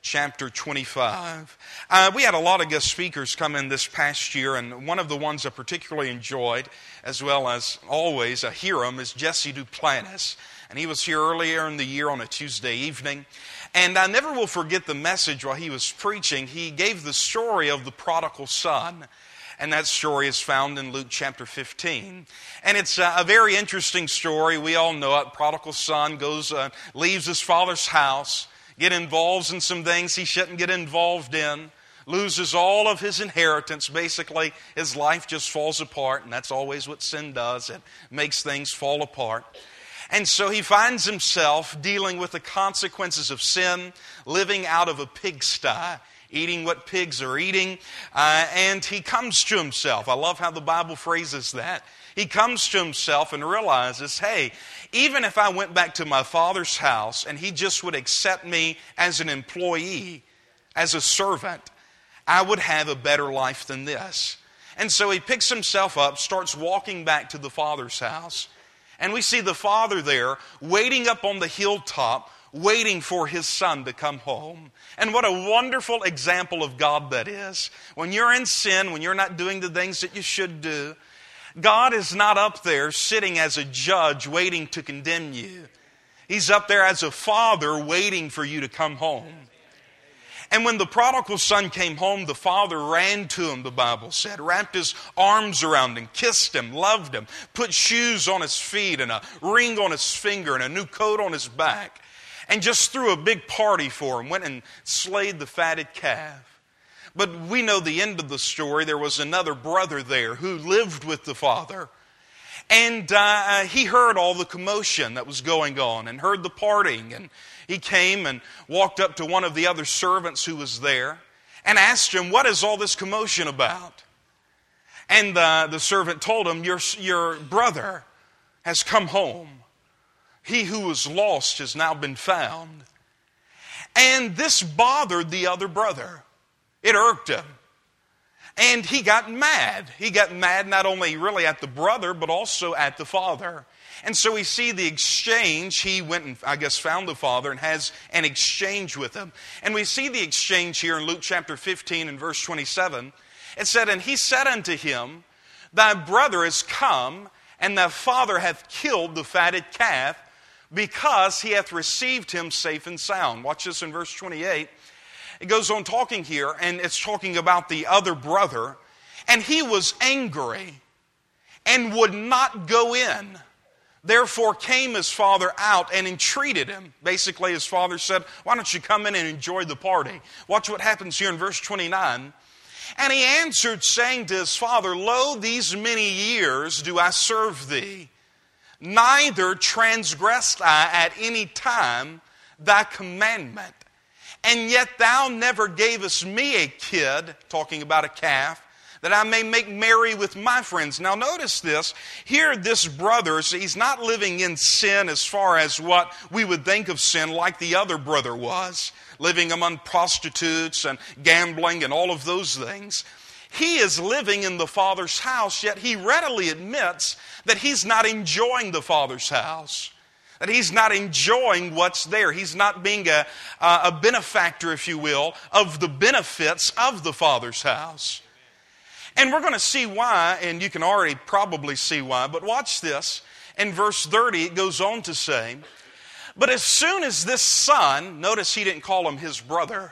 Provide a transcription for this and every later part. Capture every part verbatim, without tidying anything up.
chapter twenty-five. Uh, we had a lot of guest speakers come in this past year, and one of the ones I particularly enjoyed, as well as always I hear him, is Jesse Duplantis. And he was here earlier in the year on a Tuesday evening. And I never will forget the message while he was preaching. He gave the story of the prodigal son. And that story is found in Luke chapter fifteen. And it's a very interesting story. We all know it. Prodigal son goes, uh, leaves his father's house, get involved in some things he shouldn't get involved in, loses all of his inheritance. Basically, his life just falls apart, and that's always what sin does. It makes things fall apart. And so he finds himself dealing with the consequences of sin, living out of a pigsty, eating what pigs are eating, uh, and he comes to himself. I love how the Bible phrases that. He comes to himself and realizes, hey, even if I went back to my father's house and he just would accept me as an employee, as a servant, I would have a better life than this. And so he picks himself up, starts walking back to the father's house, and we see the father there waiting up on the hilltop, waiting for his son to come home. And what a wonderful example of God that is. When you're in sin, when you're not doing the things that you should do, God is not up there sitting as a judge waiting to condemn you. He's up there as a father waiting for you to come home. And when the prodigal son came home, the father ran to him, the Bible said, wrapped his arms around him, kissed him, loved him, put shoes on his feet and a ring on his finger and a new coat on his back, and just threw a big party for him, went and slayed the fatted calf. But we know the end of the story. There was another brother there who lived with the father. And uh, he heard all the commotion that was going on and heard the partying. And he came and walked up to one of the other servants who was there and asked him, what is all this commotion about? And uh, the servant told him, your, your brother has come home. He who was lost has now been found. And this bothered the other brother. It irked him. And he got mad. He got mad not only really at the brother, but also at the father. And so we see the exchange. He went and, I guess, found the father and has an exchange with him. And we see the exchange here in Luke chapter fifteen and verse twenty-seven. It said, and he said unto him, thy brother is come, and thy father hath killed the fatted calf, because he hath received him safe and sound. Watch this in verse twenty-eight. It goes on talking here, and it's talking about the other brother. And he was angry and would not go in. Therefore came his father out and entreated him. Basically, his father said, why don't you come in and enjoy the party? Watch what happens here in verse twenty-nine. And he answered, saying to his father, lo, these many years do I serve thee, neither transgressed I at any time thy commandment. And yet thou never gavest me a kid, talking about a calf, that I may make merry with my friends. Now notice this. Here this brother, he's not living in sin as far as what we would think of sin like the other brother was, living among prostitutes and gambling and all of those things. He is living in the father's house, yet he readily admits that he's not enjoying the father's house. That he's not enjoying what's there. He's not being a, a benefactor, if you will, of the benefits of the Father's house. And we're going to see why, and you can already probably see why, but watch this. In verse thirty, it goes on to say, but as soon as this son, notice he didn't call him his brother,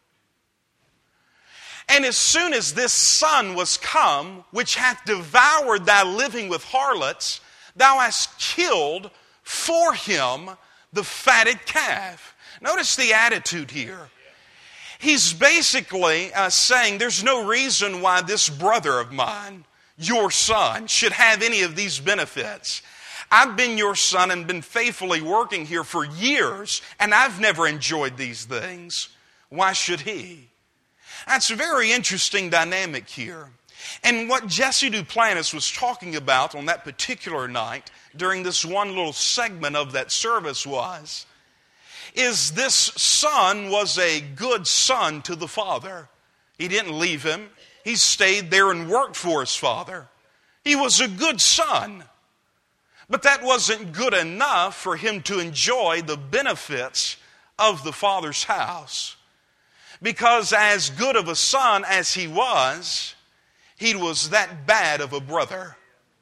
and as soon as this son was come, which hath devoured thy living with harlots, thou hast killed for him the fatted calf. Notice the attitude here. He's basically uh, saying there's no reason why this brother of mine, your son, should have any of these benefits. I've been your son and been faithfully working here for years, and I've never enjoyed these things. Why should he? That's a very interesting dynamic here. And what Jesse Duplantis was talking about on that particular night during this one little segment of that service was, is this son was a good son to the father. He didn't leave him. He stayed there and worked for his father. He was a good son. But that wasn't good enough for him to enjoy the benefits of the father's house. Because as good of a son as he was, he was that bad of a brother.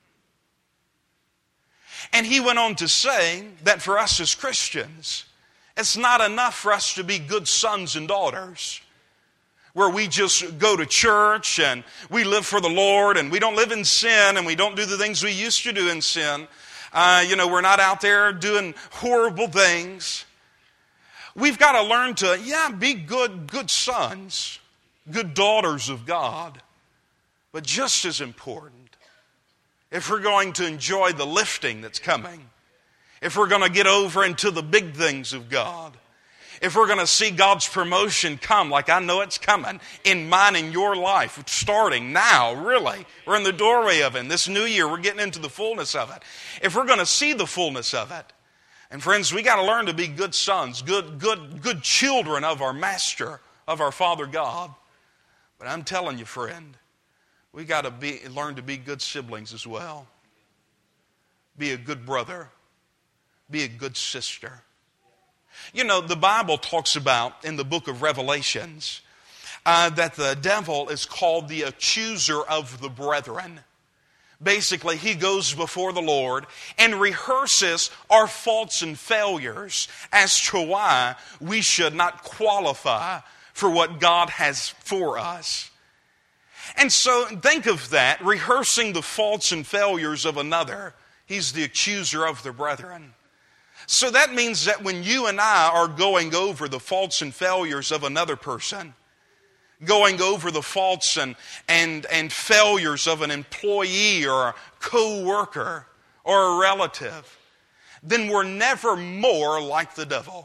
And he went on to say that for us as Christians, it's not enough for us to be good sons and daughters, where we just go to church and we live for the Lord and we don't live in sin and we don't do the things we used to do in sin. Uh, you know, we're not out there doing horrible things. We've got to learn to, yeah, be good, good sons, good daughters of God. But just as important, if we're going to enjoy the lifting that's coming, if we're going to get over into the big things of God, if we're going to see God's promotion come like I know it's coming in mine and your life, starting now, really. We're in the doorway of it. This new year, we're getting into the fullness of it. If we're going to see the fullness of it, and friends, we got to learn to be good sons, good, good, good children of our Master, of our Father God. But I'm telling you, friend, we got to be learn to be good siblings as well. Be a good brother. Be a good sister. You know, the Bible talks about in the book of Revelations uh, that the devil is called the accuser of the brethren. Basically, he goes before the Lord and rehearses our faults and failures as to why we should not qualify for what God has for us. And so think of that, rehearsing the faults and failures of another. He's the accuser of the brethren. So that means that when you and I are going over the faults and failures of another person, going over the faults and, and, and failures of an employee or a co-worker or a relative, then we're never more like the devil.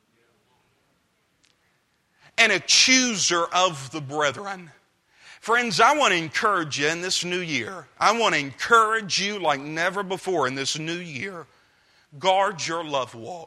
An accuser of the brethren. Friends, I want to encourage you in this new year. I want to encourage you like never before in this new year. Guard your love walk.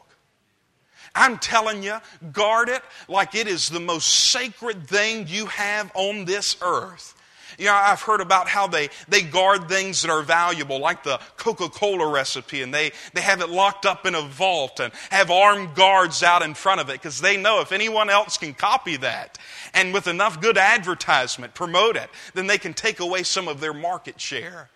I'm telling you, guard it like it is the most sacred thing you have on this earth. You know, I've heard about how they, they guard things that are valuable, like the Coca-Cola recipe, and they, they have it locked up in a vault and have armed guards out in front of it because they know if anyone else can copy that and with enough good advertisement, promote it, then they can take away some of their market share.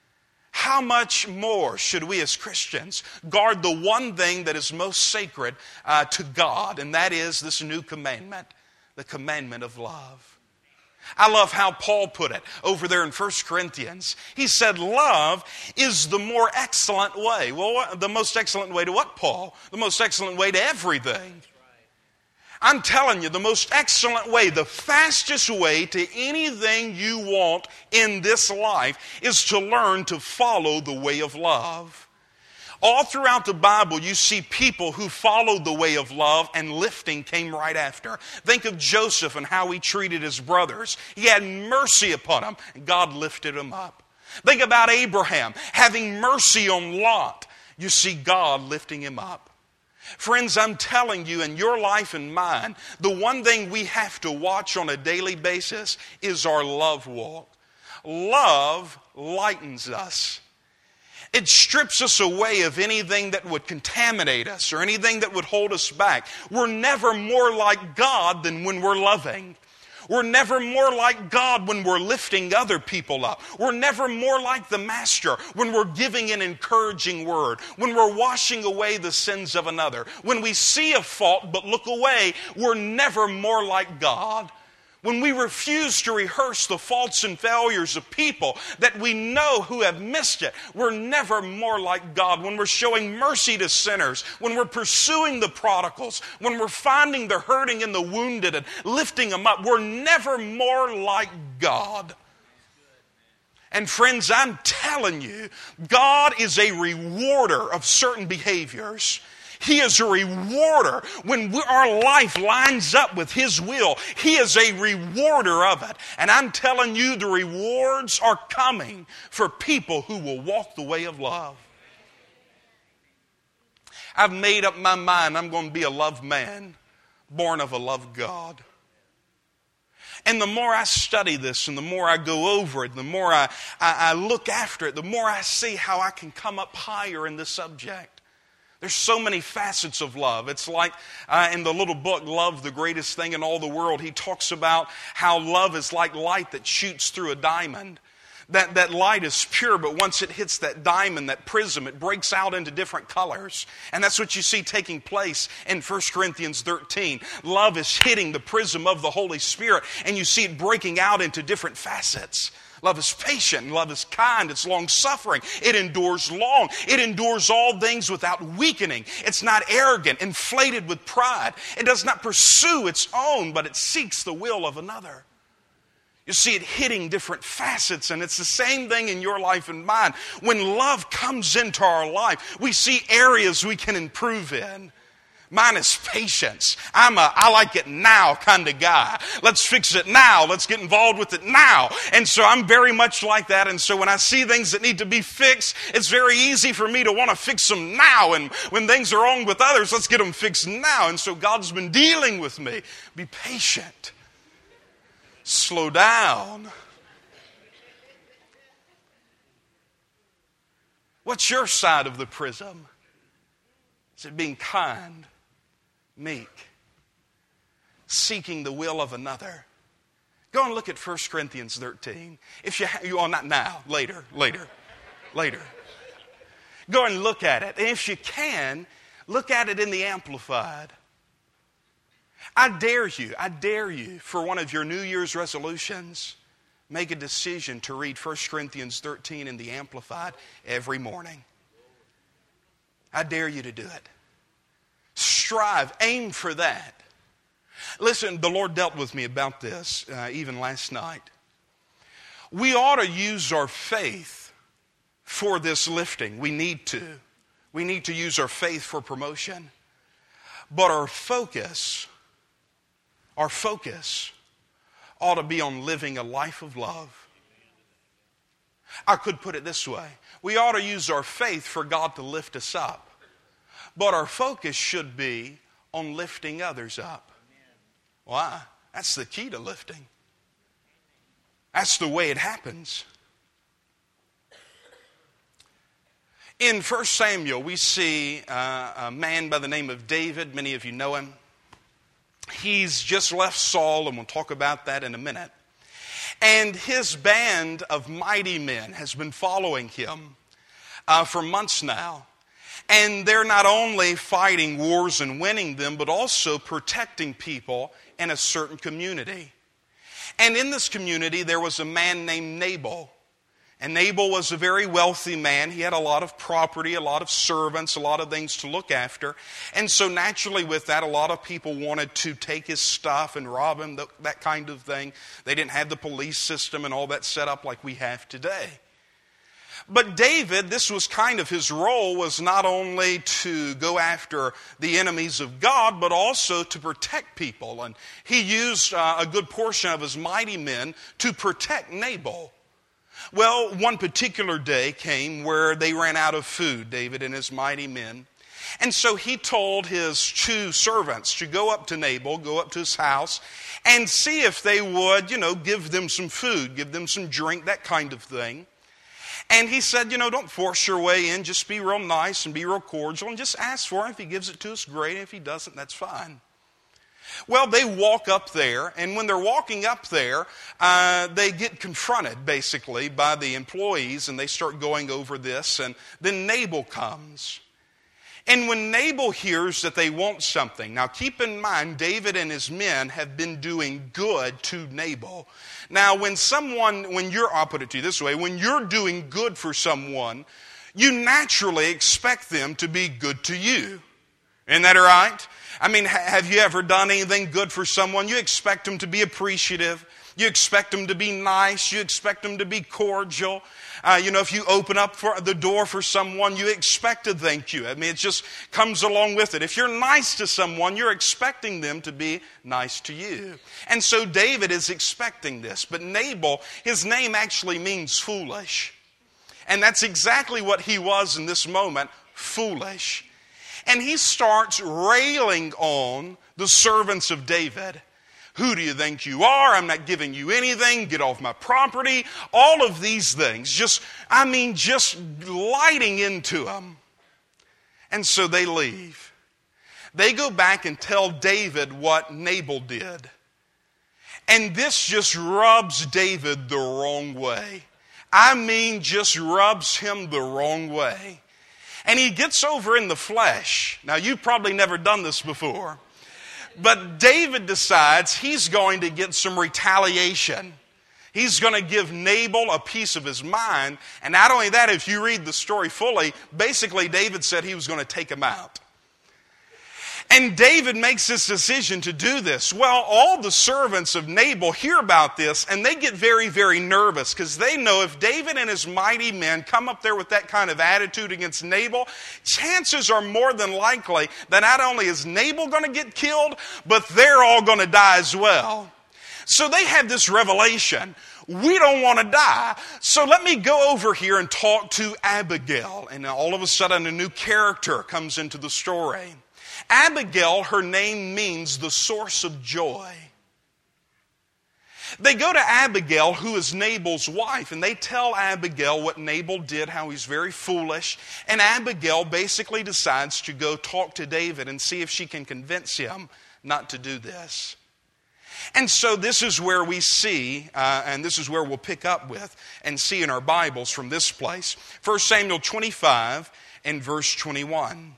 How much more should we as Christians guard the one thing that is most sacred uh, to God, and that is this new commandment, the commandment of love. I love how Paul put it over there in First Corinthians. He said, love is the more excellent way. Well, what, the most excellent way to what, Paul? The most excellent way to everything. I'm telling you, the most excellent way, the fastest way to anything you want in this life is to learn to follow the way of love. All throughout the Bible, you see people who followed the way of love, and lifting came right after. Think of Joseph and how he treated his brothers. He had mercy upon them, and God lifted him up. Think about Abraham having mercy on Lot. You see God lifting him up. Friends, I'm telling you, in your life and mine, the one thing we have to watch on a daily basis is our love walk. Love lightens us. It strips us away of anything that would contaminate us or anything that would hold us back. We're never more like God than when we're loving. We're never more like God when we're lifting other people up. We're never more like the Master when we're giving an encouraging word, when we're washing away the sins of another. When we see a fault but look away, we're never more like God. When we refuse to rehearse the faults and failures of people that we know who have missed it, we're never more like God. When we're showing mercy to sinners, when we're pursuing the prodigals, when we're finding the hurting and the wounded and lifting them up, we're never more like God. And friends, I'm telling you, God is a rewarder of certain behaviors. He is a rewarder. When we, our life lines up with His will, He is a rewarder of it. And I'm telling you, the rewards are coming for people who will walk the way of love. I've made up my mind I'm going to be a love man, born of a love God. And the more I study this and the more I go over it, the more I, I, I look after it, the more I see how I can come up higher in this subject. There's so many facets of love. It's like uh, in the little book, Love, the Greatest Thing in All the World, he talks about how love is like light that shoots through a diamond. That, that light is pure, but once it hits that diamond, that prism, it breaks out into different colors. And that's what you see taking place in First Corinthians thirteen. Love is hitting the prism of the Holy Spirit, and you see it breaking out into different facets. Love is patient. Love is kind. It's long-suffering. It endures long. It endures all things without weakening. It's not arrogant, inflated with pride. It does not pursue its own, but it seeks the will of another. You see it hitting different facets, and it's the same thing in your life and mine. When love comes into our life, we see areas we can improve in. Mine is patience. I'm a I like it now kind of guy. Let's fix it now. Let's get involved with it now. And so I'm very much like that. And so when I see things that need to be fixed, it's very easy for me to want to fix them now. And when things are wrong with others, let's get them fixed now. And so God's been dealing with me. Be patient. Slow down. What's your side of the prism? Is it being kind, meek, seeking the will of another? Go and look at First Corinthians thirteen. If you, ha- you are not now, later, later, later. Go and look at it. And if you can, look at it in the Amplified. I dare you, I dare you, for one of your New Year's resolutions, make a decision to read First Corinthians thirteen in the Amplified every morning. I dare you to do it. Strive, aim for that. Listen, the Lord dealt with me about this uh, even last night. We ought to use our faith for this lifting. We need to. We need to use our faith for promotion. But our focus... Our focus ought to be on living a life of love. I could put it this way. We ought to use our faith for God to lift us up. But our focus should be on lifting others up. Why? That's the key to lifting. That's the way it happens. In First Samuel, we see uh, a man by the name of David. Many of you know him. He's just left Saul, and we'll talk about that in a minute. And his band of mighty men has been following him uh, for months now. And they're not only fighting wars and winning them, but also protecting people in a certain community. And in this community, there was a man named Nabal. And Nabal was a very wealthy man. He had a lot of property, a lot of servants, a lot of things to look after. And so naturally with that, a lot of people wanted to take his stuff and rob him, that kind of thing. They didn't have the police system and all that set up like we have today. But David, this was kind of his role, was not only to go after the enemies of God, but also to protect people. And he used uh, a good portion of his mighty men to protect Nabal. Well, one particular day came where they ran out of food, David and his mighty men. And so he told his two servants to go up to Nabal, go up to his house, and see if they would, you know, give them some food, give them some drink, that kind of thing. And he said, you know, don't force your way in. Just be real nice and be real cordial and just ask for him. If he gives it to us, great. If he doesn't, that's fine. Well, they walk up there, and when they're walking up there, uh, they get confronted, basically, by the employees, and they start going over this, and then Nabal comes. And when Nabal hears that they want something, now keep in mind, David and his men have been doing good to Nabal. Now, when someone, when you're, I'll put it to you this way, when you're doing good for someone, you naturally expect them to be good to you. Isn't that right? I mean, have you ever done anything good for someone? You expect them to be appreciative. You expect them to be nice. You expect them to be cordial. Uh, you know, if you open up for the door for someone, you expect to thank you. I mean, it just comes along with it. If you're nice to someone, you're expecting them to be nice to you. And so David is expecting this. But Nabal, his name actually means foolish. And that's exactly what he was in this moment, foolish. And he starts railing on the servants of David. Who do you think you are? I'm not giving you anything. Get off my property. All of these things. Just, I mean, just lighting into them. And so they leave. They go back and tell David what Nabal did. And this just rubs David the wrong way. I mean, just rubs him the wrong way. And he gets over in the flesh. Now, you've probably never done this before. But David decides he's going to get some retaliation. He's going to give Nabal a piece of his mind. And not only that, if you read the story fully, basically David said he was going to take him out. And David makes this decision to do this. Well, all the servants of Nabal hear about this, and they get very, very nervous because they know if David and his mighty men come up there with that kind of attitude against Nabal, chances are more than likely that not only is Nabal going to get killed, but they're all going to die as well. So they have this revelation. We don't want to die. So let me go over here and talk to Abigail. And all of a sudden a new character comes into the story. Abigail, her name means the source of joy. They go to Abigail, who is Nabal's wife, and they tell Abigail what Nabal did, how he's very foolish. And Abigail basically decides to go talk to David and see if she can convince him not to do this. And so this is where we see, uh, and this is where we'll pick up with and see in our Bibles from this place. First Samuel twenty-five and verse twenty-one.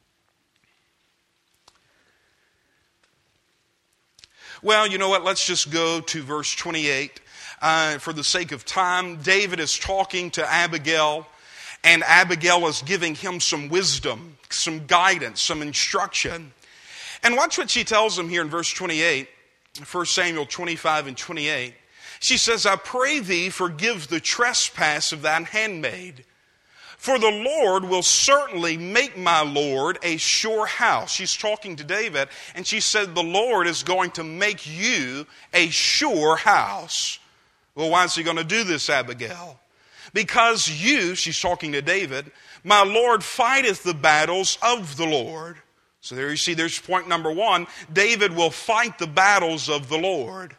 Well, you know what? Let's just go to verse twenty-eight. Uh, for the sake of time, David is talking to Abigail, and Abigail is giving him some wisdom, some guidance, some instruction. And watch what she tells him here in verse twenty-eight, First Samuel twenty-five and twenty-eight. She says, I pray thee forgive the trespass of thine handmaid. For the Lord will certainly make my Lord a sure house. She's talking to David, and she said, the Lord is going to make you a sure house. Well, why is he going to do this, Abigail? Because you, she's talking to David, my Lord fighteth the battles of the Lord. So there you see, there's point number one. David will fight the battles of the Lord.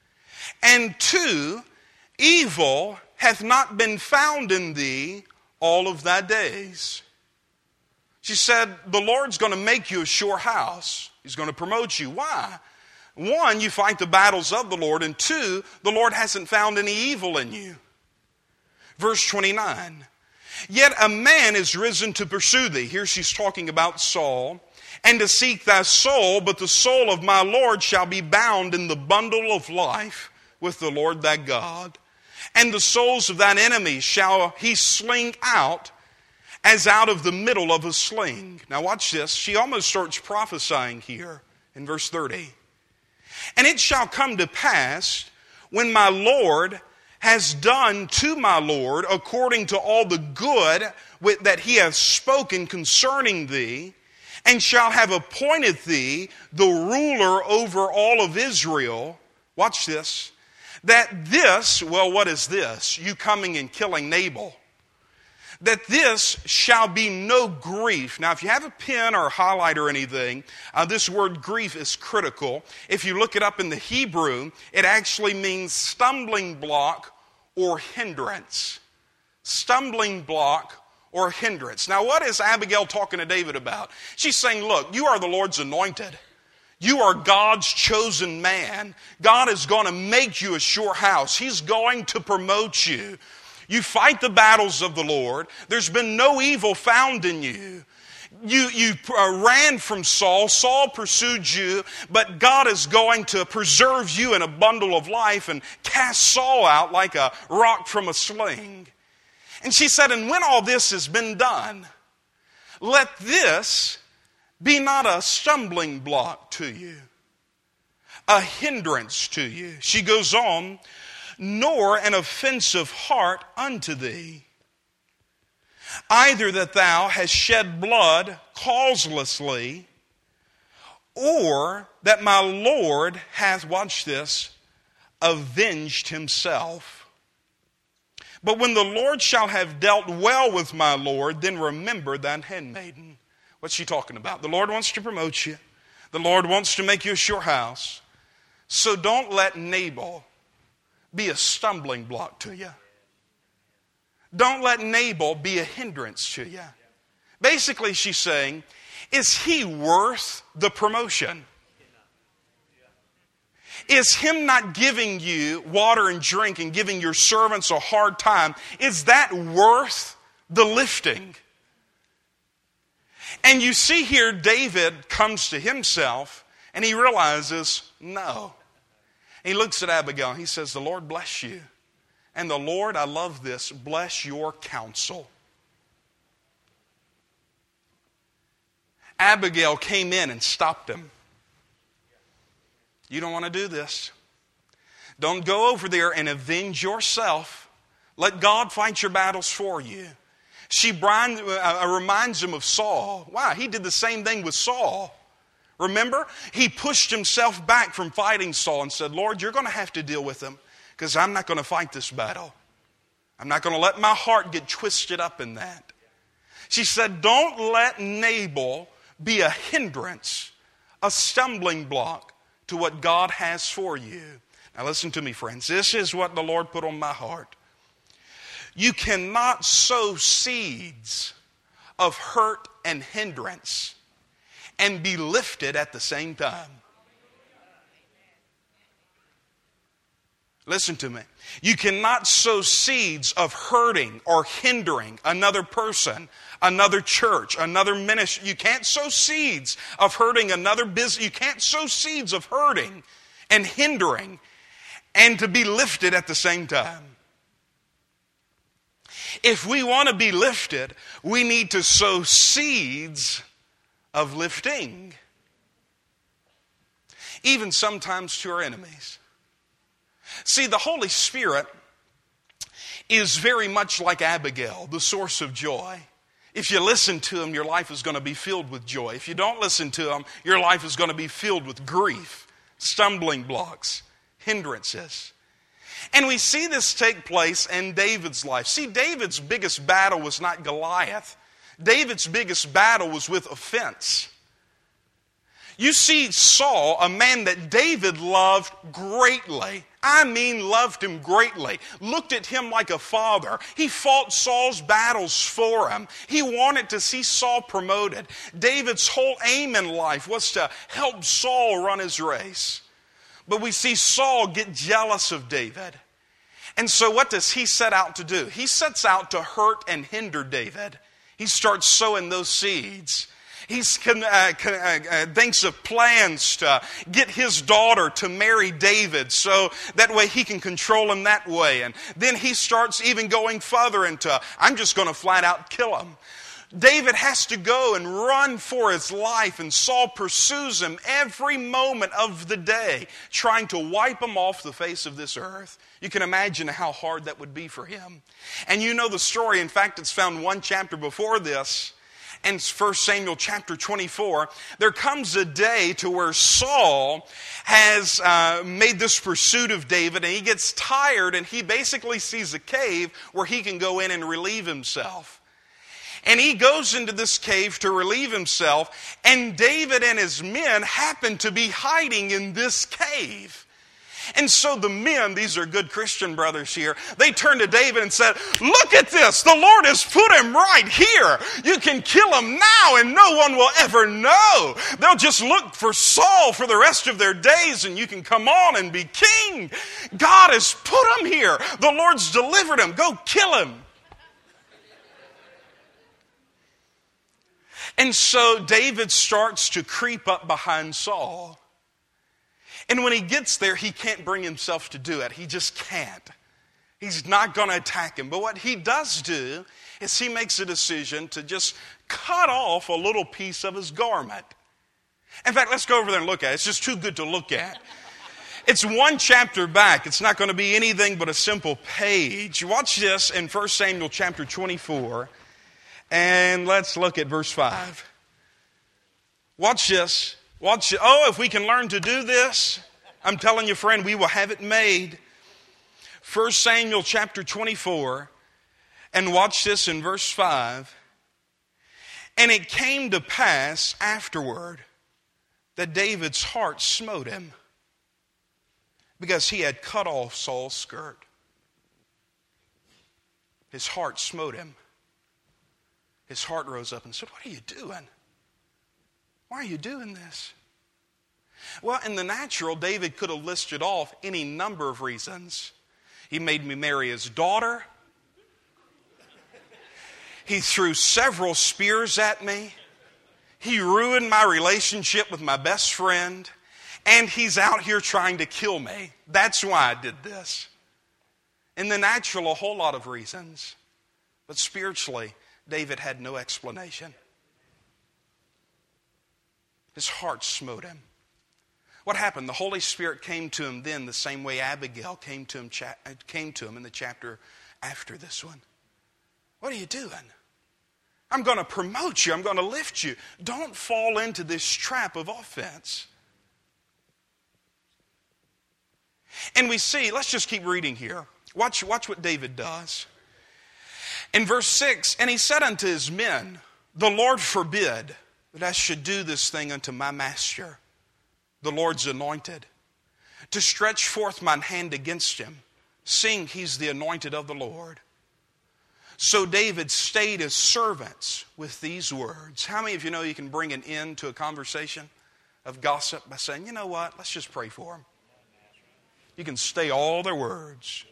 And two, evil hath not been found in thee all of thy days. She said, the Lord's going to make you a sure house. He's going to promote you. Why? One, you fight the battles of the Lord. And two, the Lord hasn't found any evil in you. Verse twenty-nine. Yet a man is risen to pursue thee. Here she's talking about Saul. And to seek thy soul, but the soul of my Lord shall be bound in the bundle of life with the Lord thy God. And the souls of thine enemies shall he sling out as out of the middle of a sling. Now watch this. She almost starts prophesying here in verse thirty. And it shall come to pass when my Lord has done to my Lord according to all the good that he hath spoken concerning thee, and shall have appointed thee the ruler over all of Israel. Watch this. That this, well, what is this? You coming and killing Nabal. That this shall be no grief. Now, if you have a pen or a highlight or anything, uh, this word grief is critical. If you look it up in the Hebrew, it actually means stumbling block or hindrance. Stumbling block or hindrance. Now, what is Abigail talking to David about? She's saying, look, you are the Lord's anointed. You are God's chosen man. God is going to make you a sure house. He's going to promote you. You fight the battles of the Lord. There's been no evil found in you. You, you uh, ran from Saul. Saul pursued you, but God is going to preserve you in a bundle of life and cast Saul out like a rock from a sling. And she said, and when all this has been done, let this be not a stumbling block to you, a hindrance to you. She goes on, nor an offensive heart unto thee. Either that thou hast shed blood causelessly, or that my Lord hath, watch this, avenged himself. But when the Lord shall have dealt well with my Lord, then remember thine handmaiden. What's she talking about? The Lord wants to promote you. The Lord wants to make you a sure house. So don't let Nabal be a stumbling block to you. Don't let Nabal be a hindrance to you. Basically, she's saying, is he worth the promotion? Is him not giving you water and drink and giving your servants a hard time, is that worth the lifting? And you see here, David comes to himself and he realizes, no. He looks at Abigail and he says, the Lord bless you. And the Lord, I love this, bless your counsel. Abigail came in and stopped him. You don't want to do this. Don't go over there and avenge yourself. Let God fight your battles for you. She brind, uh, reminds him of Saul. Wow, he did the same thing with Saul. Remember? He pushed himself back from fighting Saul and said, Lord, you're going to have to deal with him because I'm not going to fight this battle. I'm not going to let my heart get twisted up in that. She said, don't let Nabal be a hindrance, a stumbling block to what God has for you. Now listen to me, friends. This is what the Lord put on my heart. You cannot sow seeds of hurt and hindrance and be lifted at the same time. Listen to me. You cannot sow seeds of hurting or hindering another person, another church, another ministry. You can't sow seeds of hurting another business. You can't sow seeds of hurting and hindering and to be lifted at the same time. If we want to be lifted, we need to sow seeds of lifting. Even sometimes to our enemies. See, the Holy Spirit is very much like Abigail, the source of joy. If you listen to Him, your life is going to be filled with joy. If you don't listen to Him, your life is going to be filled with grief, stumbling blocks, hindrances. And we see this take place in David's life. See, David's biggest battle was not Goliath. David's biggest battle was with offense. You see Saul, a man that David loved greatly. I mean loved him greatly. Looked at him like a father. He fought Saul's battles for him. He wanted to see Saul promoted. David's whole aim in life was to help Saul run his race. But we see Saul get jealous of David. And so what does he set out to do? He sets out to hurt and hinder David. He starts sowing those seeds. He uh, uh, thinks of plans to get his daughter to marry David so that way he can control him that way. And then he starts even going further into, I'm just going to flat out kill him. David has to go and run for his life, and Saul pursues him every moment of the day, trying to wipe him off the face of this earth. You can imagine how hard that would be for him. And you know the story. In fact, it's found one chapter before this. In First Samuel chapter twenty-four, there comes a day to where Saul has uh, made this pursuit of David, and he gets tired, and he basically sees a cave where he can go in and relieve himself. And he goes into this cave to relieve himself, and David and his men happen to be hiding in this cave. And so the men, these are good Christian brothers here, they turned to David and said, look at this, the Lord has put him right here. You can kill him now and no one will ever know. They'll just look for Saul for the rest of their days and you can come on and be king. God has put him here. The Lord's delivered him. Go kill him. And so David starts to creep up behind Saul. And when he gets there, he can't bring himself to do it. He just can't. He's not going to attack him. But what he does do is he makes a decision to just cut off a little piece of his garment. In fact, let's go over there and look at it. It's just too good to look at. It's one chapter back. It's not going to be anything but a simple page. Watch this in First Samuel chapter twenty-four. And let's look at verse five. Watch this. Watch it. Oh, if we can learn to do this, I'm telling you, friend, we will have it made. First Samuel chapter twenty-four. And watch this in verse five. And it came to pass afterward that David's heart smote him because he had cut off Saul's skirt. His heart smote him. his heart rose up and said, "What are you doing? Why are you doing this?" Well, in the natural, David could have listed off any number of reasons. He made me marry his daughter. He threw several spears at me. He ruined my relationship with my best friend. And he's out here trying to kill me. That's why I did this. In the natural, a whole lot of reasons. But spiritually, David had no explanation. His heart smote him. What happened? The Holy Spirit came to him then the same way Abigail came to him, came to him in the chapter after this one. What are you doing? I'm going to promote you. I'm going to lift you. Don't fall into this trap of offense. And we see, let's just keep reading here. Watch, watch what David does. In verse six, and he said unto his men, "The Lord forbid that I should do this thing unto my master, the Lord's anointed, to stretch forth mine hand against him, seeing he's the anointed of the Lord." So David stayed his servants with these words. How many of you know you can bring an end to a conversation of gossip by saying, "You know what, let's just pray for them"? You can stay all their words.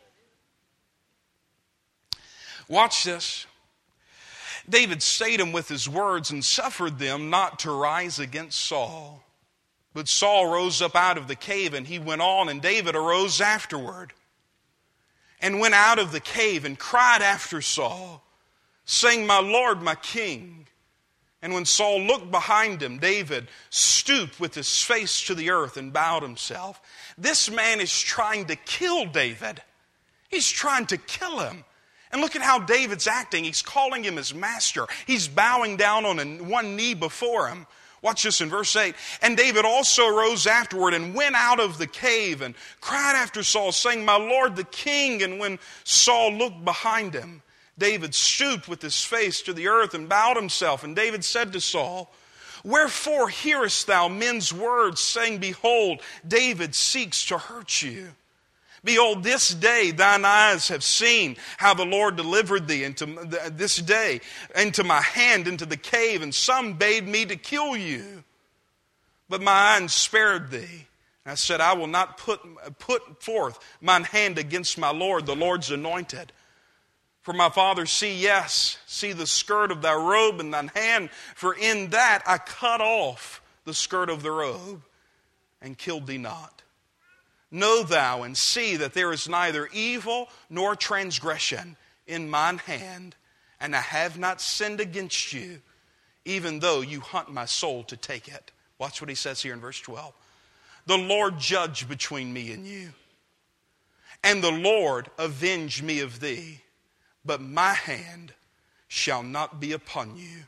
Watch this. David stayed them with his words and suffered them not to rise against Saul. But Saul rose up out of the cave, and he went on, and David arose afterward and went out of the cave and cried after Saul, saying, "My Lord, my king." And when Saul looked behind him, David stooped with his face to the earth and bowed himself. This man is trying to kill David. He's trying to kill him. And look at how David's acting. He's calling him his master. He's bowing down on one knee before him. Watch this in verse eight. And David also rose afterward and went out of the cave and cried after Saul, saying, "My Lord the king." And when Saul looked behind him, David stooped with his face to the earth and bowed himself. And David said to Saul, "Wherefore hearest thou men's words, saying, Behold, David seeks to hurt you? Behold, this day thine eyes have seen how the Lord delivered thee into this day into my hand, into the cave, and some bade me to kill you. But my eyes spared thee. And I said, I will not put, put forth mine hand against my Lord, the Lord's anointed. For my father, see, yes, see the skirt of thy robe in thine hand, for in that I cut off the skirt of the robe and killed thee not. Know thou and see that there is neither evil nor transgression in mine hand, and I have not sinned against you, even though you hunt my soul to take it." Watch what he says here in verse twelve. "The Lord judge between me and you, and the Lord avenge me of thee, but my hand shall not be upon you.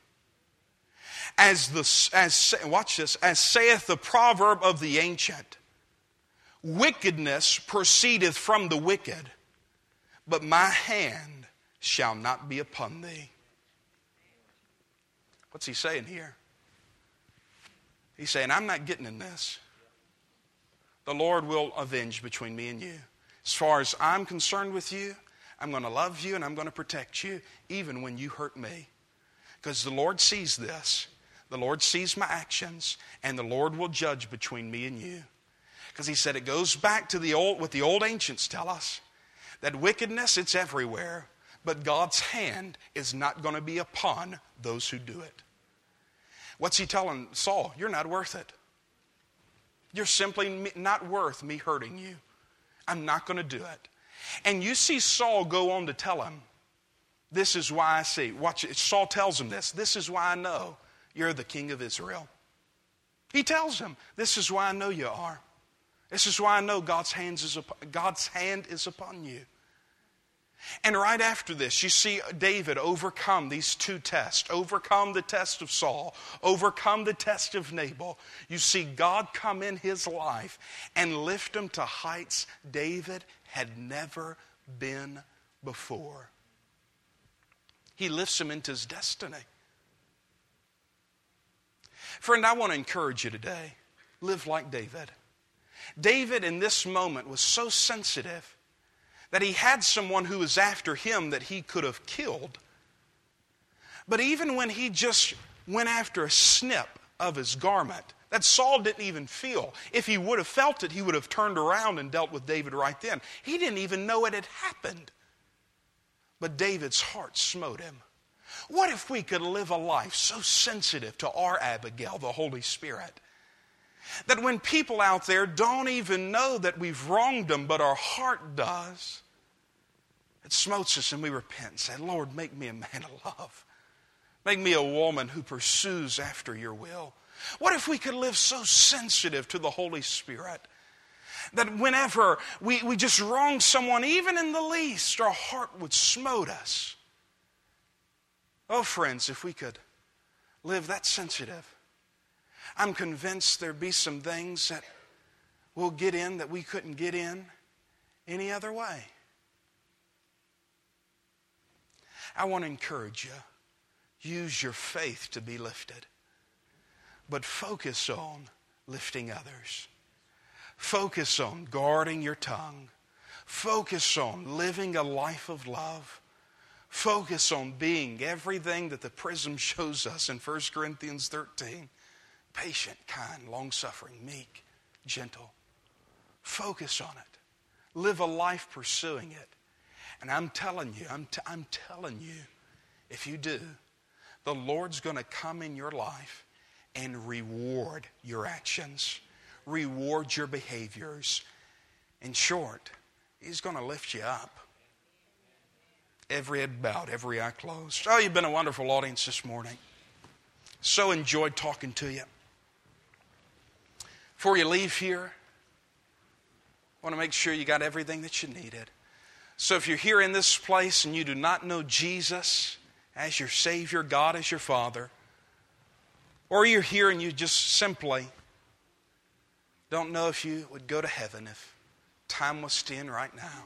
As the as watch this, as saith the proverb of the ancient, wickedness proceedeth from the wicked, but my hand shall not be upon thee." What's he saying here? He's saying, I'm not getting in this. The Lord will avenge between me and you. As far as I'm concerned with you, I'm going to love you and I'm going to protect you even when you hurt me. Because the Lord sees this. The Lord sees my actions, and the Lord will judge between me and you. Because he said it goes back to the old, what the old ancients tell us, that wickedness, it's everywhere, but God's hand is not going to be upon those who do it. What's he telling Saul? You're not worth it. You're simply not worth me hurting you. I'm not going to do it. And you see Saul go on to tell him, this is why I see. Watch it. Saul tells him this. This is why I know you're the king of Israel. He tells him, this is why I know you are. This is why I know God's hands is upon, God's hand is upon you. And right after this, you see David overcome these two tests. Overcome the test of Saul. Overcome the test of Nabal. You see God come in his life and lift him to heights David had never been before. He lifts him into his destiny. Friend, I want to encourage you today. Live like David. David in this moment was so sensitive that he had someone who was after him that he could have killed. But even when he just went after a snip of his garment, that Saul didn't even feel. If he would have felt it, he would have turned around and dealt with David right then. He didn't even know it had happened. But David's heart smote him. What if we could live a life so sensitive to our Abigail, the Holy Spirit, that when people out there don't even know that we've wronged them, but our heart does, it smotes us and we repent and say, Lord, make me a man of love. Make me a woman who pursues after your will. What if we could live so sensitive to the Holy Spirit that whenever we, we just wrong someone, even in the least, our heart would smote us? Oh, friends, if we could live that sensitive, I'm convinced there'd be some things that we'll get in that we couldn't get in any other way. I want to encourage you. Use your faith to be lifted. But focus on lifting others. Focus on guarding your tongue. Focus on living a life of love. Focus on being everything that the prism shows us in First Corinthians thirteen. Patient, kind, long-suffering, meek, gentle. Focus on it. Live a life pursuing it. And I'm telling you, I'm, t- I'm telling you, if you do, the Lord's going to come in your life and reward your actions, reward your behaviors. In short, He's going to lift you up. Every head bowed, every eye closed. Oh, you've been a wonderful audience this morning. So enjoyed talking to you. Before you leave here, I want to make sure you got everything that you needed. So if you're here in this place and you do not know Jesus as your Savior, God as your Father, or you're here and you just simply don't know if you would go to heaven if time was to end right now,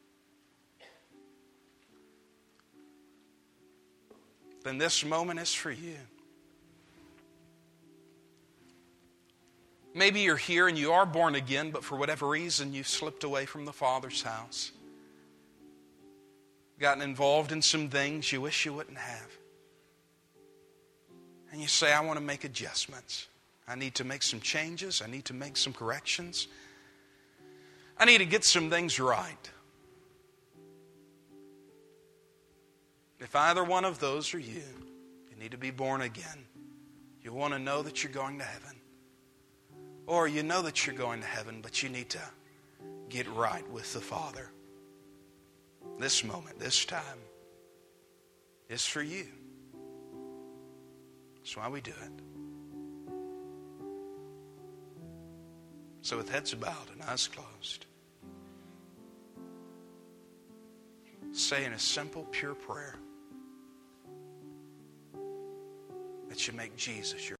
then this moment is for you. Maybe you're here and you are born again, but for whatever reason you've slipped away from the Father's house. Gotten involved in some things you wish you wouldn't have. And you say, I want to make adjustments. I need to make some changes. I need to make some corrections. I need to get some things right. If either one of those are you, you need to be born again. You want to know that you're going to heaven. Or you know that you're going to heaven, but you need to get right with the Father. This moment, this time, is for you. That's why we do it. So with heads bowed and eyes closed, say in a simple, pure prayer that you make Jesus your